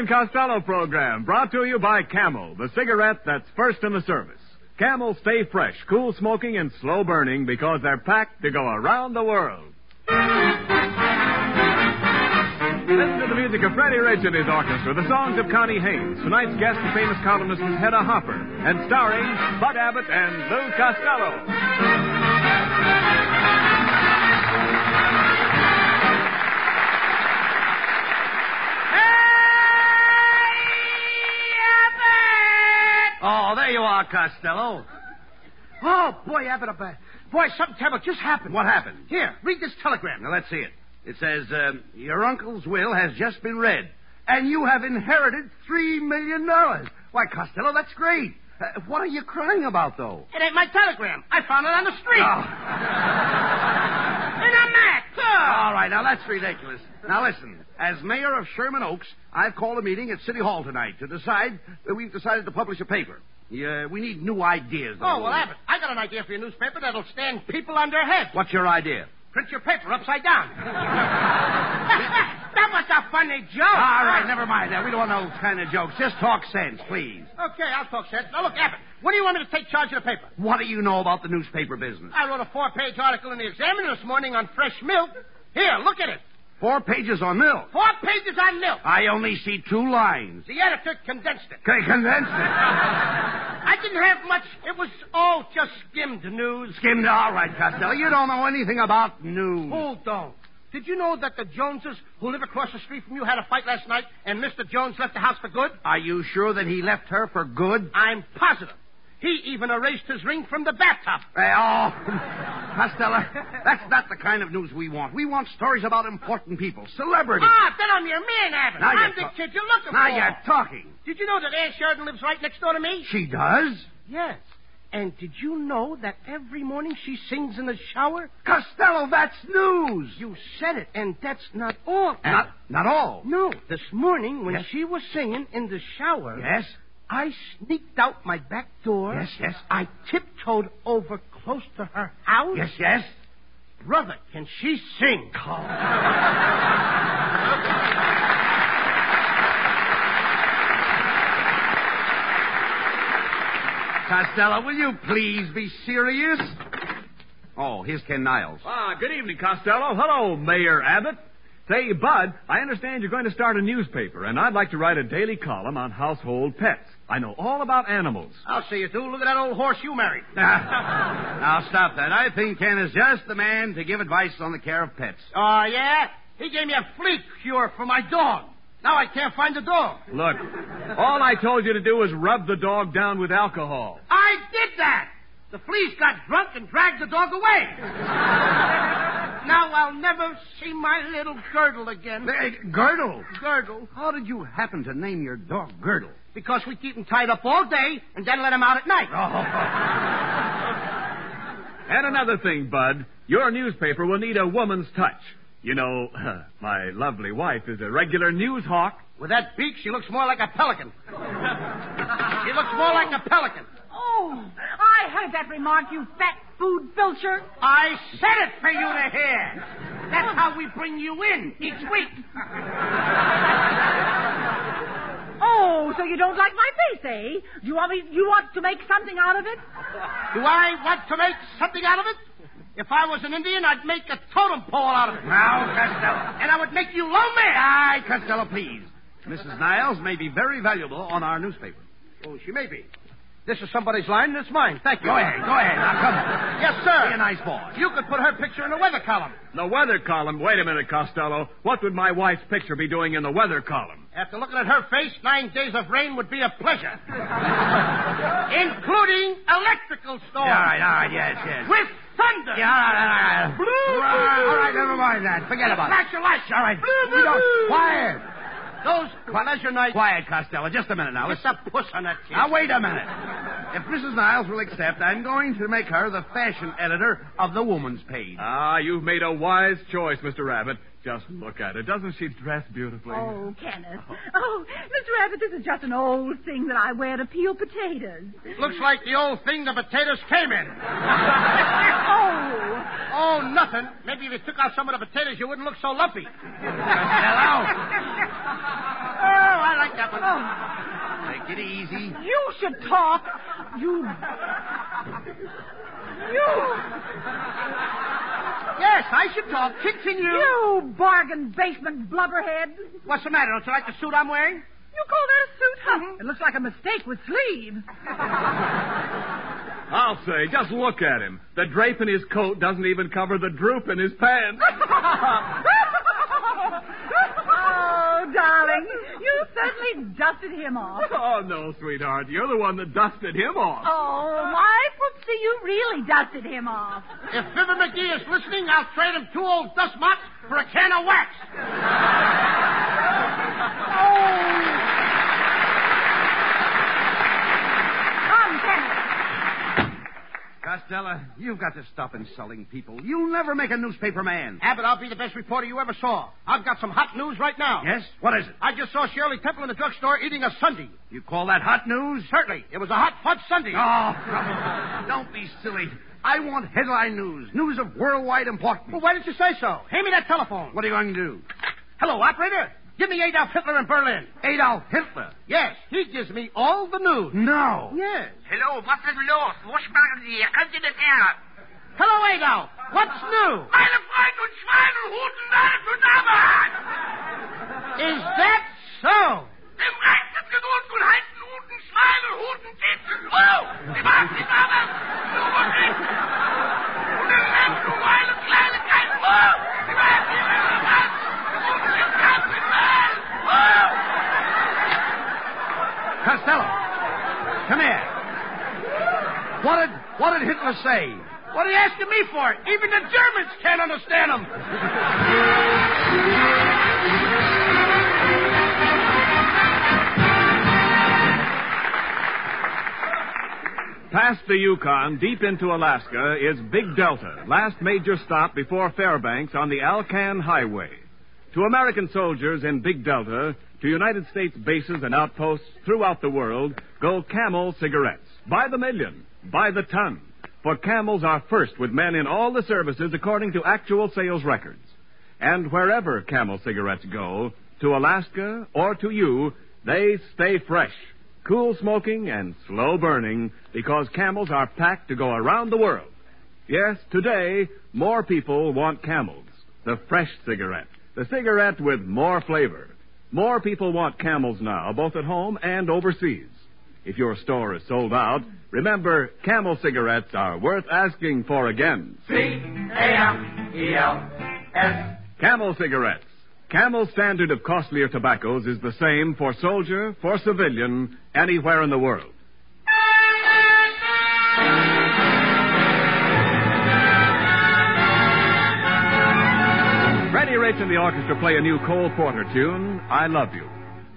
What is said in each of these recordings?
and Costello program brought to you by Camel, the cigarette that's first in the service. Camel stay fresh, cool smoking, and slow burning because they're packed to go around the world. Listen to the music of Freddie Rich and his orchestra, the songs of Connie Haynes. Tonight's guest, the famous columnist, is Hedda Hopper, and starring Bud Abbott and Lou Costello. Oh, there you are, Costello. Oh, boy, Abbott, boy, something terrible just happened. What happened? Here, read this telegram. Now, let's see it. It says, your uncle's will has just been read, and you have inherited $3 million. Why, Costello, that's great. What are you crying about, though? It ain't my telegram. I found it on the street. Oh. And I'm mad, too. All right, now, that's ridiculous. Now, listen. As mayor of Sherman Oaks, I've called a meeting at City Hall tonight to decide that we've decided to publish a paper. We need new ideas, though. Oh, well, Abbott, I got an idea for your newspaper that'll stand people on their heads. What's your idea? Print your paper upside down. That was a funny joke. All right, never mind that. We don't want those kind of jokes. Just talk sense, please. Okay, I'll talk sense. Now, look, Abbott, when do you want me to take charge of the paper? What do you know about the newspaper business? I wrote a 4-page article in the Examiner this morning on fresh milk. Here, look at it. 4 pages on milk. 4 pages on milk. I only see 2 lines. The editor condensed it. Condensed it? I didn't have much. It was all just skimmed news. Skimmed? All right, Costello. You don't know anything about news. Who don't? Did you know that the Joneses, who live across the street from you, had a fight last night, and Mr. Jones left the house for good? Are you sure that he left her for good? I'm positive. He even erased his ring from the bathtub. Costello, that's not the kind of news we want. We want stories about important people, celebrities. Ah, then I'm your man, Abbott. I'm the kid you're looking for. Now you're talking. Did you know that Ann Sheridan lives right next door to me? She does? Yes. And did you know that every morning she sings in the shower? Costello, that's news. You said it, and that's not all. Not all? No. This morning, when she was singing in the shower... Yes? I sneaked out my back door. Yes. I tiptoed over close to her house. Yes. Brother, can she sing? Costello, will you please be serious? Oh, here's Ken Niles. Good evening, Costello. Hello, Mayor Abbott. Say, Bud, I understand you're going to start a newspaper, and I'd like to write a daily column on household pets. I know all about animals. I'll see you do. Look at that old horse you married. Now, stop that. I think Ken is just the man to give advice on the care of pets. Oh, yeah? He gave me a flea cure for my dog. Now I can't find the dog. Look, all I told you to do was rub the dog down with alcohol. I did that. The fleas got drunk and dragged the dog away. Now I'll never see my little Girdle again. Girdle? Girdle. How did you happen to name your dog Girdle? Because we keep him tied up all day and then let him out at night. Oh. And another thing, Bud, your newspaper will need a woman's touch. You know, my lovely wife is a regular news hawk. With that beak, she looks more like a pelican. She looks more like a pelican. Oh, I heard that remark, you fat food filcher. I said it for you to hear. That's how we bring you in each week. Oh, so you don't like my face, eh? You want to make something out of it? Do I want to make something out of it? If I was an Indian, I'd make a totem pole out of it. Now, Costello. And I would make you low man. Aye, Costello, please. Mrs. Niles may be very valuable on our newspaper. Oh, she may be. This is somebody's line, and it's mine. Thank you. Go ahead. Now, come on. Yes, sir. Be a nice boy. You could put her picture in the weather column. The weather column? Wait a minute, Costello. What would my wife's picture be doing in the weather column? After looking at her face, 9 days of rain would be a pleasure. Including electrical storms. All right, yes. With thunder. Yeah, all right. All right, never mind that. Forget about it. Flash your lights. All right. Quiet. Those pleasure nights. Quiet, Costello. Just a minute now. It's a puss on that kid. Now, wait a minute. If Mrs. Niles will accept, I'm going to make her the fashion editor of the woman's page. You've made a wise choice, Mr. Rabbit. Just look at her. Doesn't she dress beautifully? Oh, Kenneth. Oh, Mr. Rabbit, this is just an old thing that I wear to peel potatoes. Looks like the old thing the potatoes came in. Oh, nothing. Maybe if you took out some of the potatoes, you wouldn't look so lumpy. Hello. I like that one. Take it easy. You should talk. You. Yes, I should talk. Continue. You bargain basement blubberhead. What's the matter? Don't you like the suit I'm wearing? You call that a suit, huh? It looks like a mistake with sleeves. I'll say, just look at him. The drape in his coat doesn't even cover the droop in his pants. Oh, darling, you certainly dusted him off. Oh, no, sweetheart. You're the one that dusted him off. Oh, my footsie, you really dusted him off. If Fibber McGee is listening, I'll trade him 2 old dust mops for a can of wax. Come, Kenneth. Costello, you've got to stop insulting people. You'll never make a newspaper man. Abbott, I'll be the best reporter you ever saw. I've got some hot news right now. Yes? What is it? I just saw Shirley Temple in the drugstore eating a sundae. You call that hot news? Certainly. It was a hot fudge sundae. Oh, come on. Don't be silly. I want headline news. News of worldwide importance. Well, why didn't you say so? Hand me that telephone. What are you going to do? Hello, operator. Give me Adolf Hitler in Berlin. Adolf Hitler? Yes, he gives me all the news. No. Yes. Hallo, was ist los? Wo sprechen Sie? Können Sie das her? Hello, Adolf. What's new? Meine Freunde und Schweine huten alle zusammen! Is that so? Im Recht ist genug und halten huten Schweine, huten Titel. Oh, die machen zusammen! Du musst nicht! Und im Recht, du meine kleine Geist. Oh, die machen die Männer was! Und im ganzen Welt! Oh! Costello, come here. What did Hitler say? What are you asking me for? Even the Germans can't understand him. Past the Yukon, deep into Alaska, is Big Delta, last major stop before Fairbanks on the Alcan Highway. To American soldiers in Big Delta, to United States bases and outposts throughout the world, go Camel cigarettes. By the million, by the ton. For Camels are first with men in all the services according to actual sales records. And wherever Camel cigarettes go, to Alaska or to you, they stay fresh, cool smoking and slow burning, because Camels are packed to go around the world. Yes, today, more people want Camels, the fresh cigarette, the cigarette with more flavor. More people want Camels now, both at home and overseas. If your store is sold out, remember, Camel cigarettes are worth asking for again. C-A-M-E-L-S. Camel cigarettes. Camel's standard of costlier tobaccos is the same for soldier, for civilian, anywhere in the world. Freddie Rich and the orchestra play a new Cole Porter tune, I Love You.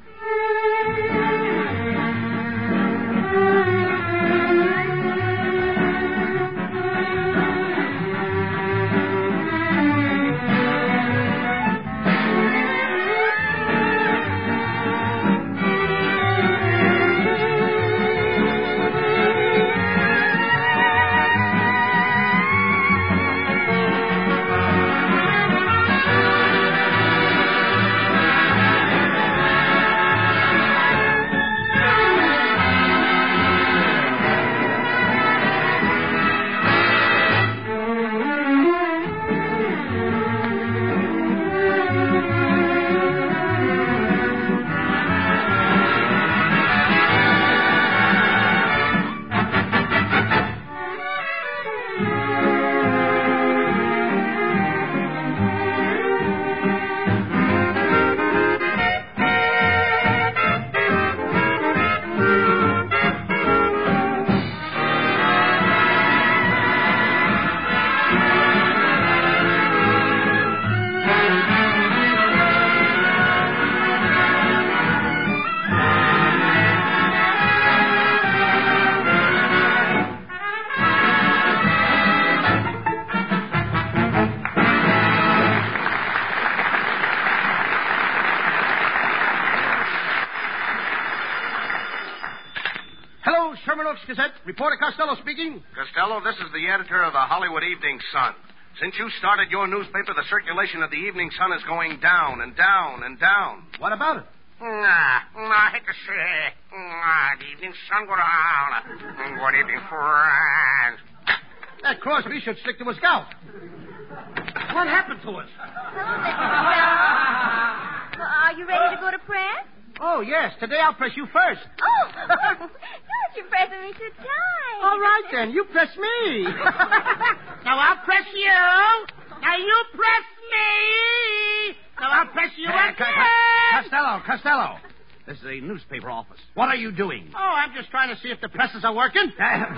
Sherman Oaks Gazette. Reporter Costello speaking. Costello, this is the editor of the Hollywood Evening Sun. Since you started your newspaper, the circulation of the Evening Sun is going down and down and down. What about it? Good evening, son. Good evening, friends. That Crosby should stick to his gout. What happened to us? Well, are you ready to go to press? Oh, yes. Today I'll press you first. Oh, don't you pressing me too tight. All right, then. You press me. Now I'll press you. Now you press me. Now I'll press you again. Costello. This is a newspaper office. What are you doing? Oh, I'm just trying to see if the presses are working.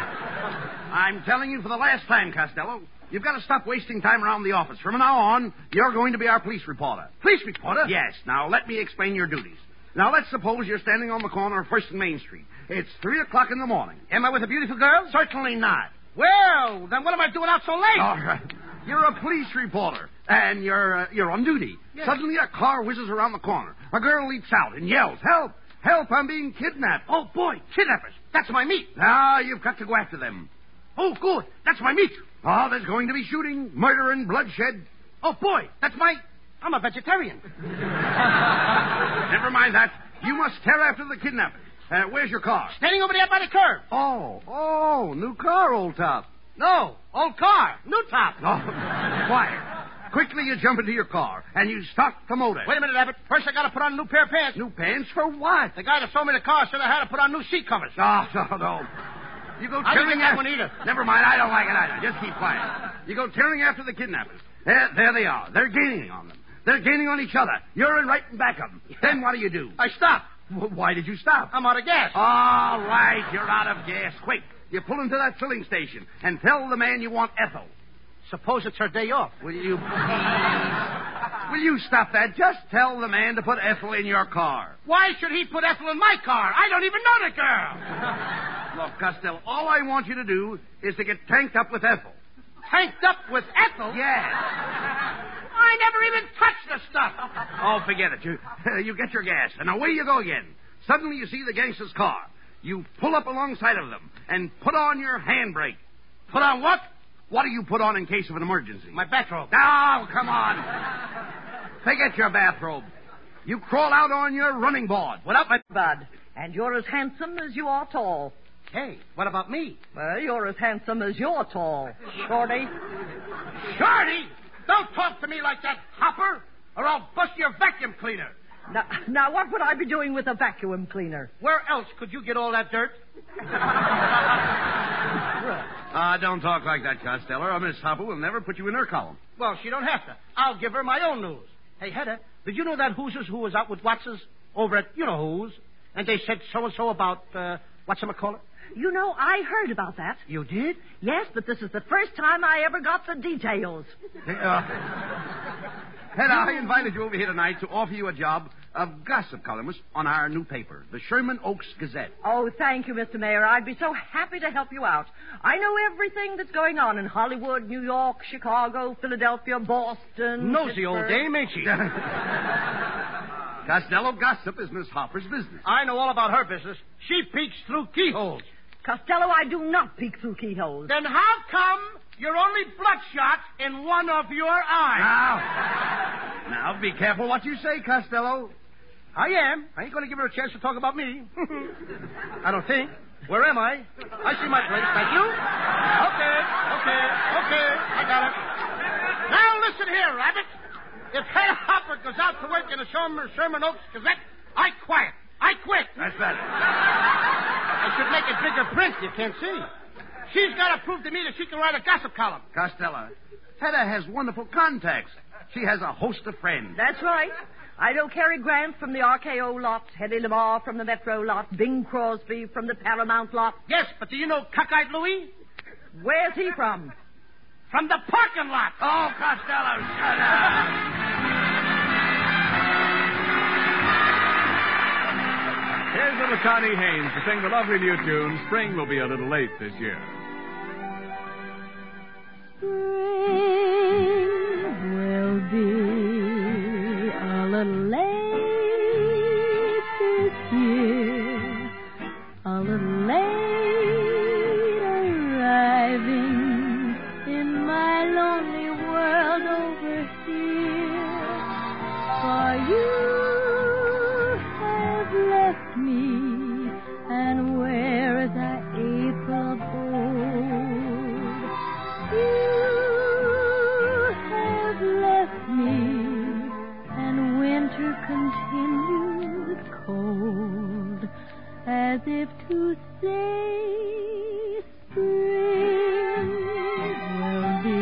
I'm telling you for the last time, Costello. You've got to stop wasting time around the office. From now on, you're going to be our police reporter. Police reporter? Yes. Now, let me explain your duties. Now, let's suppose you're standing on the corner of 1st and Main Street. It's 3 o'clock in the morning. Am I with a beautiful girl? Certainly not. Well, then what am I doing out so late? All right. You're a police reporter, and you're on duty. Yes. Suddenly, a car whizzes around the corner. A girl leaps out and yells, "Help! Help! I'm being kidnapped!" Oh, boy, kidnappers. That's my meat. Now, you've got to go after them. Oh, good. That's my meat. Oh, there's going to be shooting, murder, and bloodshed. Oh, boy, I'm a vegetarian. Never mind that. You must tear after the kidnappers. Where's your car? Standing over there by the curb. Oh, new car, old top. No, old car. New top. Oh, quiet. Quickly you jump into your car, and you start the motor. Wait a minute, Abbott. First I got to put on a new pair of pants. New pants for what? The guy that sold me the car said I had to put on new seat covers. No. You go I didn't tearing get that after... one either. Never mind, I don't like it either. Just keep quiet. You go tearing after the kidnappers. There they are. They're gaining on them. They're gaining on each other. You're in right in back of them. Then what do? I stopped. Why did you stop? I'm out of gas. All right, you're out of gas. Quick, you pull into that filling station and tell the man you want Ethel. Suppose it's her day off. Will you please? Will you stop that? Just tell the man to put Ethel in your car. Why should he put Ethel in my car? I don't even know the girl. Look, Costello, all I want you to do is to get tanked up with Ethel. Tanked up with Ethel? Yes. I never even touched the stuff. Oh, forget it. You get your gas, and away you go again. Suddenly you see the gangster's car. You pull up alongside of them and put on your handbrake. Put on what? What do you put on in case of an emergency? My bathrobe. Oh, come on. Forget your bathrobe. You crawl out on your running board. Without my... Bud, and you're as handsome as you are tall. Hey, what about me? Well, you're as handsome as you're tall, Shorty. Shorty! Don't talk to me like that, Hopper, or I'll bust your vacuum cleaner. Now, what would I be doing with a vacuum cleaner? Where else could you get all that dirt? Don't talk like that, Costello, or Miss Hopper will never put you in her column. Well, she don't have to. I'll give her my own news. Hey, Hedda, did you know that Hoosers who was out with Watsons over at you-know-who's, and they said so-and-so about, whatchamacallit? You know, I heard about that. You did? Yes, but this is the first time I ever got the details. Hedda, I invited you over here tonight to offer you a job of gossip columnist on our new paper, the Sherman Oaks Gazette. Oh, thank you, Mr. Mayor. I'd be so happy to help you out. I know everything that's going on in Hollywood, New York, Chicago, Philadelphia, Boston. Nosy old dame, ain't she? Costello, gossip is Miss Hopper's business. I know all about her business. She peeks through keyholes. Costello, I do not peek through keyholes. Then how come you're only bloodshot in one of your eyes? Now, be careful what you say, Costello. I am. I ain't going to give her a chance to talk about me. I don't think. Where am I? I see my place. Thank you. Okay. I got it. Now listen here, Rabbit. If Hedda Hopper goes out to work in the Sherman Oaks Gazette, I quiet. I quit. That's better. I should make it bigger print. You can't see. She's got to prove to me that she can write a gossip column. Costello, Hedda has wonderful contacts. She has a host of friends. That's right. I know Cary Grant from the RKO lot, Hedy Lamarr from the Metro lot, Bing Crosby from the Paramount lot. Yes, but do you know Cockeyed Louie? Where's he from? From the parking lot. Oh, Costello, shut up. Here's little Connie Haynes to sing the lovely new tune, Spring Will Be a Little Late This Year. Spring will be a little late this year, a little late arriving in my lonely world over here. For you as if to say spring will be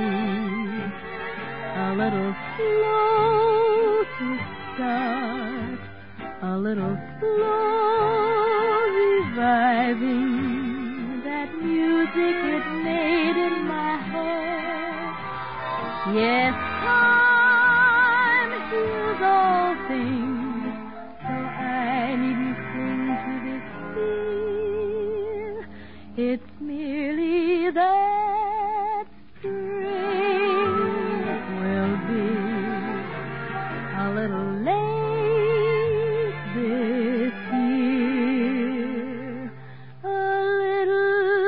a little slow to start, a little slow reviving that music it made in my heart. Yes, time heals all things, so I needn't cling to this fear. It's merely that spring will be a little late this year, a little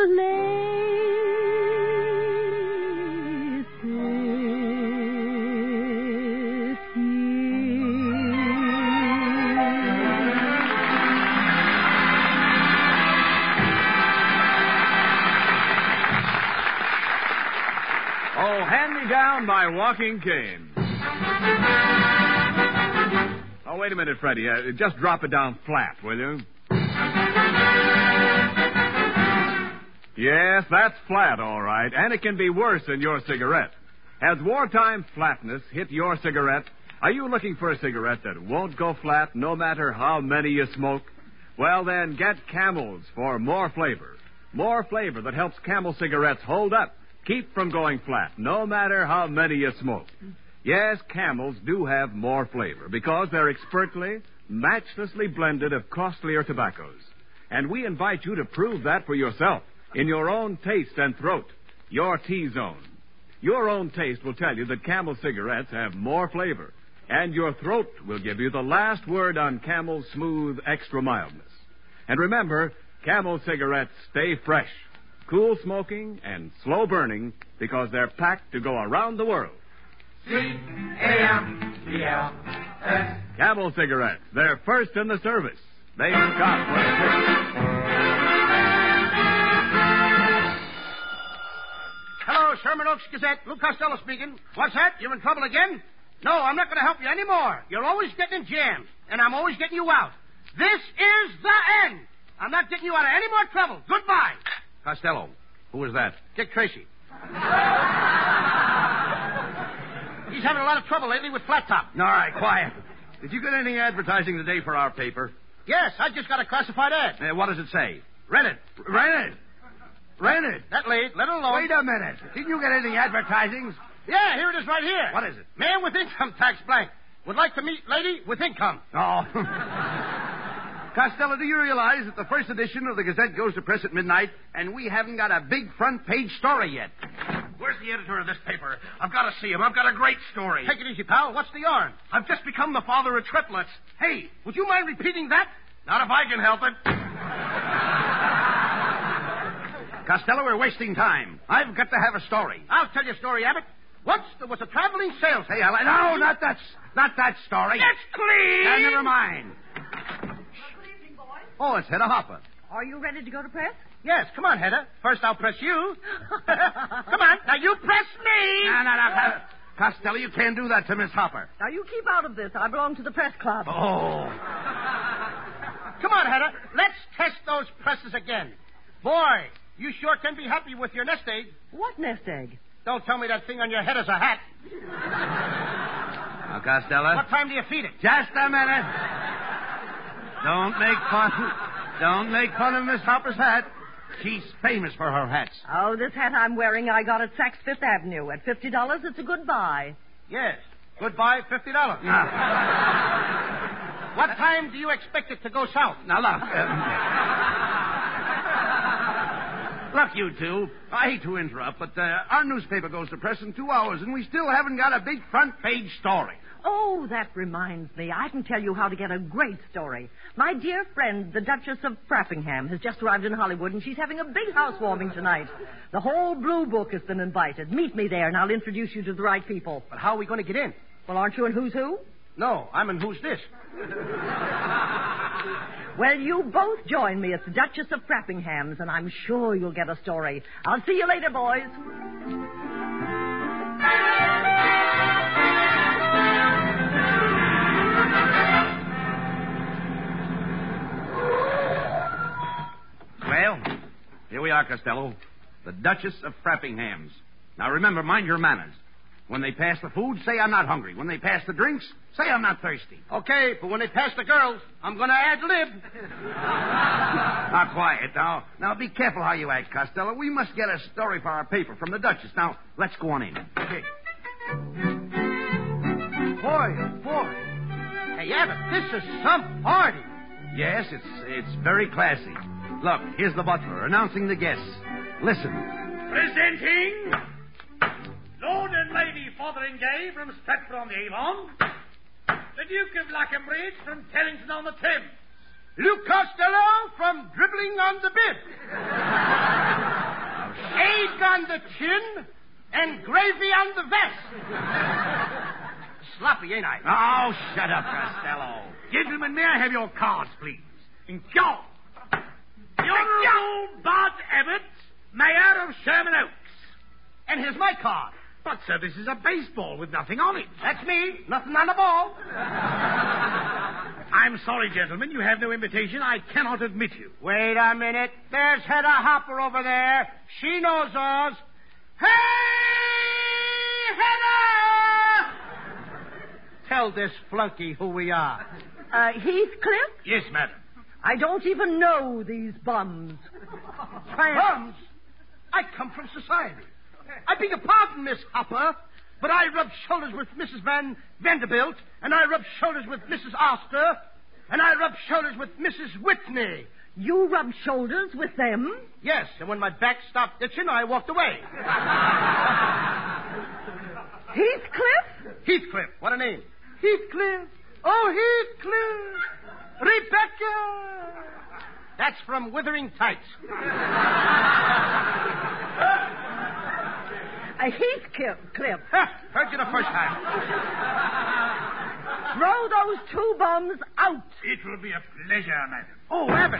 late this Oh, Hand Me Down by Walking Cane. Oh, wait a minute, Freddie. Just drop it down flat, will you? Yes, that's flat, all right. And it can be worse than your cigarette. Has wartime flatness hit your cigarette? Are you looking for a cigarette that won't go flat no matter how many you smoke? Well, then get Camels for more flavor. More flavor that helps Camel cigarettes hold up, keep from going flat, no matter how many you smoke. Yes, Camels do have more flavor because they're expertly, matchlessly blended of costlier tobaccos. And we invite you to prove that for yourself in your own taste and throat, your T-zone. Your own taste will tell you that Camel cigarettes have more flavor, and your throat will give you the last word on Camel's smooth extra mildness. And remember, Camel cigarettes stay fresh, cool smoking, and slow burning because they're packed to go around the world. C-A-M-E-L-S. Camel cigarettes. They're first in the service. They've got what it takes. Hello, Sherman Oaks Gazette. Lou Costello speaking. What's that? You're in trouble again? No, I'm not going to help you anymore. You're always getting in jams, and I'm always getting you out. This is the end. I'm not getting you out of any more trouble. Goodbye. Costello, who is that? Dick Tracy. He's having a lot of trouble lately with Flat Top. All right, quiet. Did you get any advertising today for our paper? Yes, I just got a classified ad. What does it say? Rent it. Rent it. Rent it. That late. Let it alone. Wait a minute. Didn't you get any advertisings? Yeah, here it is right here. What is it? Man with income tax blank. Would like to meet lady with income. Oh. Costello, do you realize that the first edition of the Gazette goes to press at midnight, and we haven't got a big front page story yet? Where's the editor of this paper? I've got to see him. I've got a great story. Take it easy, pal. What's the yarn? I've just become the father of triplets. Hey, would you mind repeating that? Not if I can help it. Costello, we're wasting time. I've got to have a story. I'll tell you a story, Abbott. Once there was a traveling sales. Hey, no, not that story. It's clean. Never mind. Good evening, boys. Oh, it's Hedda Hopper. Are you ready to go to press? Yes, come on, Hedda. First I'll press you. Come on, now you press me. No. Costello, you can't do that to Miss Hopper. Now, you keep out of this. I belong to the press club. Oh. Come on, Hedda. Let's test those presses again. Boy, you sure can be happy with your nest egg. What nest egg? Don't tell me that thing on your head is a hat. Now, Costello. What time do you feed it? Just a minute. Don't make fun of Miss Hopper's hat. She's famous for her hats. Oh, this hat I'm wearing I got at Saks Fifth Avenue. At $50, it's a good buy. Yes. Goodbye, $50. What time do you expect it to go south? Now, look. Look, you two. I hate to interrupt, but our newspaper goes to press in 2 hours, and we still haven't got a big front page story. Oh, that reminds me. I can tell you how to get a great story. My dear friend, the Duchess of Frappingham, has just arrived in Hollywood, and she's having a big housewarming tonight. The whole Blue Book has been invited. Meet me there, and I'll introduce you to the right people. But how are we going to get in? Well, aren't you in Who's Who? No, I'm in Who's This? Well, you both join me at the Duchess of Frappingham's, and I'm sure you'll get a story. I'll see you later, boys. we are, Costello. The Duchess of Frappingham's. Now remember, mind your manners. When they pass the food, say I'm not hungry. When they pass the drinks, say I'm not thirsty. Okay, but when they pass the girls, I'm going to ad-lib. Now, quiet, now. Now, be careful how you act, Costello. We must get a story for our paper from the Duchess. Now, let's go on in. Okay. Boy, oh boy. Hey, Abbott, this is some party. Yes, it's very classy. Look, here's the butler announcing the guests. Listen. Presenting Lord and Lady Fotheringay from Stratford-on-the-Avon, the Duke of Lockenbridge from Terrington-on-the-Thames, Luke Costello from Dribbling on the Bib. Egg on the chin and gravy on the vest. Sloppy, ain't I? Oh, shut up, Costello. Gentlemen, may I have your cards, please? And go. The Honourable Bud Abbott, Mayor of Sherman Oaks. And here's my card. But, sir, this is a baseball with nothing on it. That's me. Nothing on the ball. I'm sorry, gentlemen. You have no invitation. I cannot admit you. Wait a minute. There's Hedda Hopper over there. She knows us. Hey, Hedda! Tell this flunky who we are. Heathcliff? Yes, madam. I don't even know these bums. Bums? I come from society. I beg your pardon, Miss Hopper, but I rub shoulders with Mrs. Vanderbilt, and I rub shoulders with Mrs. Oster, and I rub shoulders with Mrs. Whitney. You rub shoulders with them? Yes, and when my back stopped itching, I walked away. Heathcliff? Heathcliff, what a name. Heathcliff. Oh, Heathcliff. Rebecca. That's from Wuthering Heights. Heathcliff. Heard you the first time. Throw those two bums out. It will be a pleasure, madam. Oh, Abbott.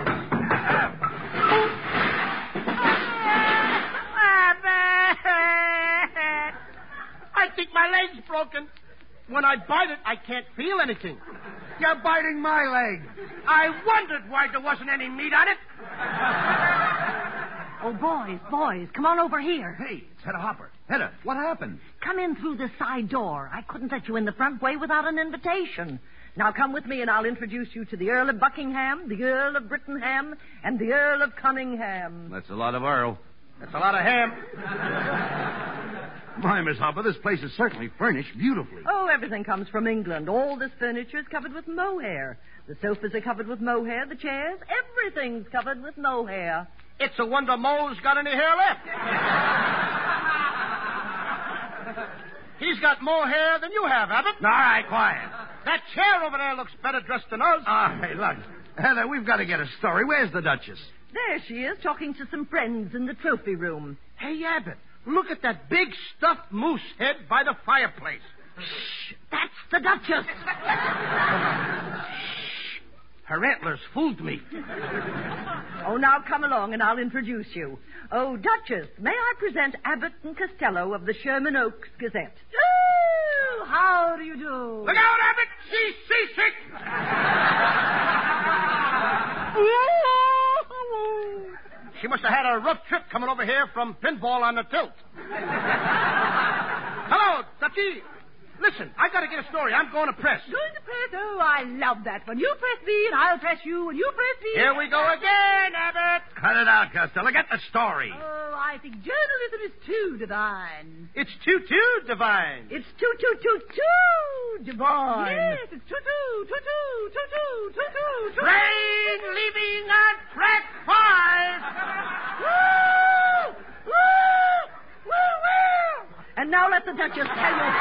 Abbott. I think my leg's broken. When I bite it, I can't feel anything. You're biting my leg. I wondered why there wasn't any meat on it. Oh, boys, come on over here. Hey, it's Hedda Hopper. Hedda, what happened? Come in through the side door. I couldn't let you in the front way without an invitation. Now come with me and I'll introduce you to the Earl of Buckingham, the Earl of Brittenham, and the Earl of Cunningham. That's a lot of Earl. That's a lot of ham. My, Miss Hopper, this place is certainly furnished beautifully. Oh, everything comes from England. All this furniture is covered with mohair. The sofas are covered with mohair, the chairs, everything's covered with mohair. It's a wonder Moe's got any hair left. He's got more hair than you have, Abbott. All right, quiet. That chair over there looks better dressed than us. Hey, look. Heather, we've got to get a story. Where's the Duchess? There she is, talking to some friends in the trophy room. Hey, Abbott, look at that big stuffed moose head by the fireplace. Shh, that's the Duchess. Her antlers fooled me. Oh, now come along and I'll introduce you. Oh, Duchess, may I present Abbott and Costello of the Sherman Oaks Gazette? Oh, how do you do? Look out, Abbott! She's seasick! She must have had a rough trip coming over here from pinball on the tilt. Hello, Dutchie. Listen, I got to get a story. I'm going to press. Going to press? Oh, I love that one. You press me, and I'll press you, and you press me. Here we go again, Abbott. Cut it out, Costello. Get the story. Oh, I think journalism is too divine. It's too divine. It's too divine. Yes, it's too. Train leaving on track 5. Woo! Woo! Woo! Woo! And now let the Duchess tell you.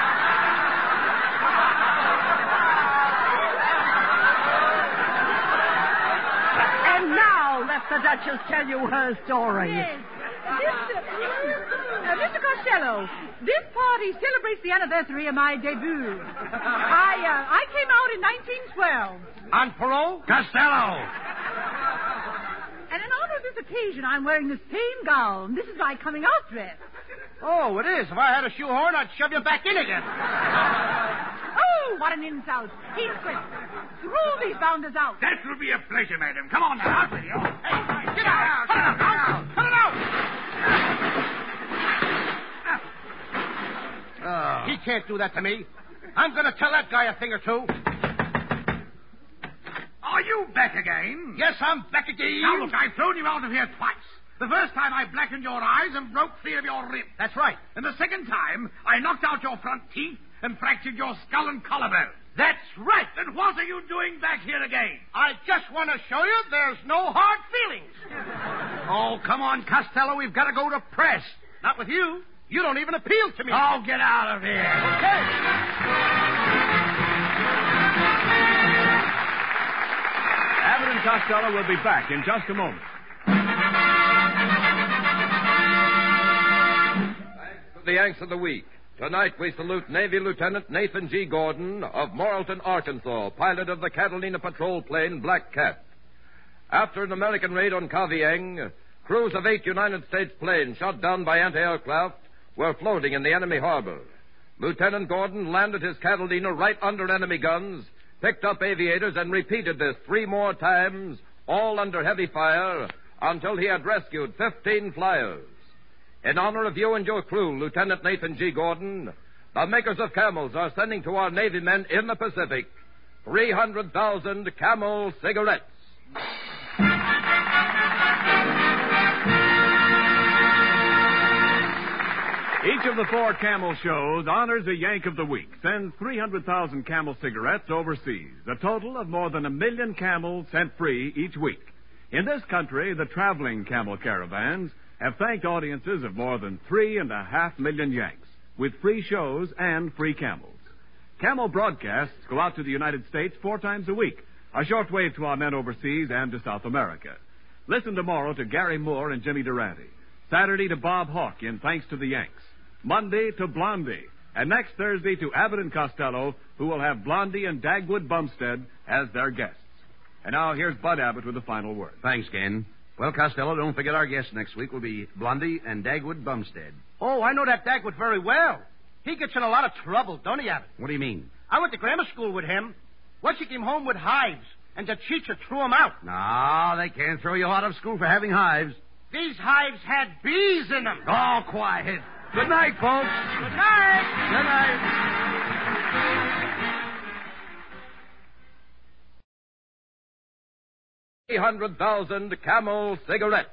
And now let the Duchess tell you her story. Yes. Mr. Costello, this party celebrates the anniversary of my debut. I came out in 1912. On parole? Costello! And in honor of this occasion, I'm wearing the same gown. This is my coming out dress. Oh, it is. If I had a shoehorn, I'd shove you back in again. Oh, what an insult. Heathcliff, throw these bounders out. That will be a pleasure, madam. Come on now, out with you. Hey, get out! Get out! can't do that to me. I'm going to tell that guy a thing or two. Are you back again? Yes, I'm back again. Now, look, I've thrown you out of here twice. The first time I blackened your eyes and broke 3 of your ribs. That's right. And the second time, I knocked out your front teeth and fractured your skull and collarbone. That's right. Then what are you doing back here again? I just want to show you there's no hard feelings. Oh, come on, Costello. We've got to go to press. Not with you. You don't even appeal to me. Oh, get out of here. Okay. Abbott and Costello will be back in just a moment. Thanks to the Yanks of the Week. Tonight we salute Navy Lieutenant Nathan G. Gordon of Morrilton, Arkansas, pilot of the Catalina patrol plane Black Cat. After an American raid on Kavieng, crews of 8 United States planes shot down by anti-aircraft were floating in the enemy harbor. Lieutenant Gordon landed his Catalina right under enemy guns, picked up aviators, and repeated this 3 more times, all under heavy fire, until he had rescued 15 flyers. In honor of you and your crew, Lieutenant Nathan G. Gordon, the makers of Camels are sending to our Navy men in the Pacific 300,000 Camel cigarettes. Each of the 4 Camel shows honors a Yank of the Week, sends 300,000 Camel cigarettes overseas, a total of more than 1 million Camels sent free each week. In this country, the traveling Camel caravans have thanked audiences of more than 3.5 million Yanks, with free shows and free Camels. Camel broadcasts go out to the United States 4 times a week, a short wave to our men overseas and to South America. Listen tomorrow to Gary Moore and Jimmy Durante. Saturday to Bob Hawke in Thanks to the Yanks. Monday to Blondie. And next Thursday to Abbott and Costello, who will have Blondie and Dagwood Bumstead as their guests. And now here's Bud Abbott with the final word. Thanks, Ken. Well, Costello, don't forget our guests next week will be Blondie and Dagwood Bumstead. Oh, I know that Dagwood very well. He gets in a lot of trouble, don't he, Abbott? What do you mean? I went to grammar school with him. Once he came home with hives, and the teacher threw him out. No, they can't throw you out of school for having hives. These hives had bees in them. Oh, quiet. Good night, folks. Good night. Good night. 300,000 Camel cigarettes.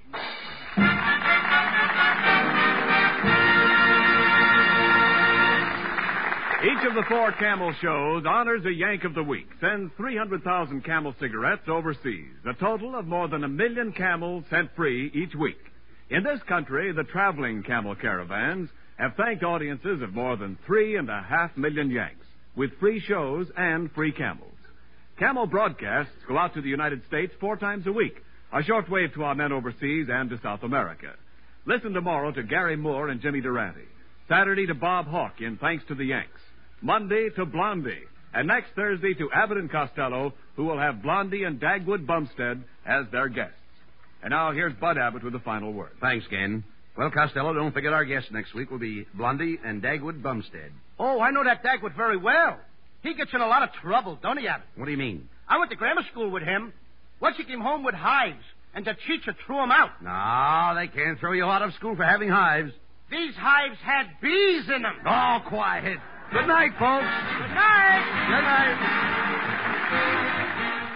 Each of the 4 Camel shows honors a Yank of the Week, sends 300,000 Camel cigarettes overseas, a total of more than 1 million Camels sent free each week. In this country, the traveling Camel caravans have thanked audiences of more than 3.5 million Yanks, with free shows and free Camels. Camel broadcasts go out to the United States 4 times a week, a short wave to our men overseas and to South America. Listen tomorrow to Gary Moore and Jimmy Durante. Saturday to Bob Hawke in Thanks to the Yanks. Monday to Blondie. And next Thursday to Abbott and Costello, who will have Blondie and Dagwood Bumstead as their guests. And now here's Bud Abbott with the final word. Thanks, Ken. Well, Costello, don't forget our guests next week will be Blondie and Dagwood Bumstead. Oh, I know that Dagwood very well. He gets in a lot of trouble, don't he, Abbott? What do you mean? I went to grammar school with him. Once he came home with hives, and the teacher threw him out. No, they can't throw you out of school for having hives. These hives had bees in them. Oh, quiet. Good night, folks. Good night. Good night.